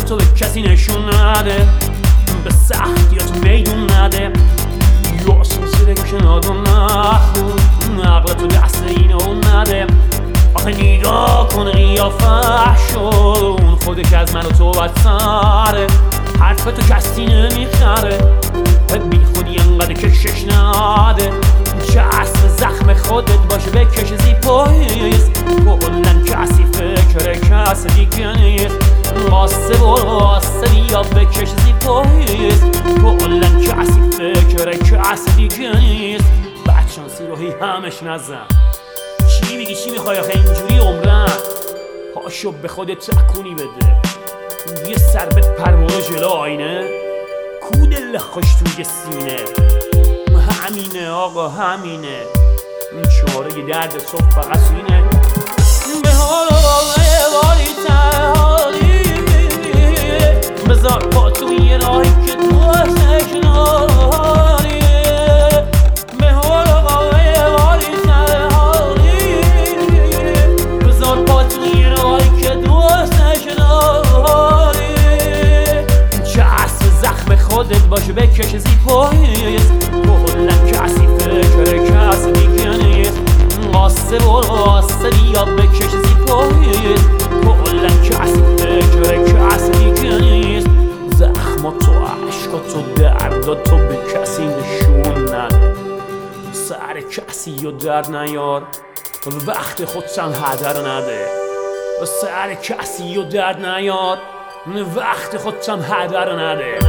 تو به کسی نشون نده، به سختیات میدون نده، یاسون زیر کناد و نخون، عقلتو دست اینو نده. آخه نگاه کن قیافه‌شون، خودش از من و تو بدتره، حرف تو کسی نمیخره، بی خودی انقدر کشش نده، چه اصل زخم خودت باشه بکش زیپاییست، کلن کسی فکر کس دیگه نیست، واسه بیا بکش زیپاییست، کلن کسی فکر کس دیگه نیست. بدشانسی روحی همش نزن، چی میگی چی میخوای آخه اینجوری عمرن، پاشو به خودت تکونی بده، یه سر به پروانه جلو آینه، کو دل خوش توی سینه، همینه آقا همینه، چاره درد صبح فقط اینه. به حال باری تنهایی بذار پا توی راهی که تو کناری، به حال باری تنهایی بذار پا توی راهی که تو کناری، چه اصل زخم خودت باشه بکش زیپاییست، کلن کسی فکر کسی دیگه نیست، واسه بیا بکش زیپاییست، کلن کسی فکر کسی دیگه نیست. زخماتو عشقاتو درداتو به کسی نشون نده، سر کسی و در نیار، وقت خودشم هدر نده، سر کسی و درد نیار، وقت خودشم هدر نده.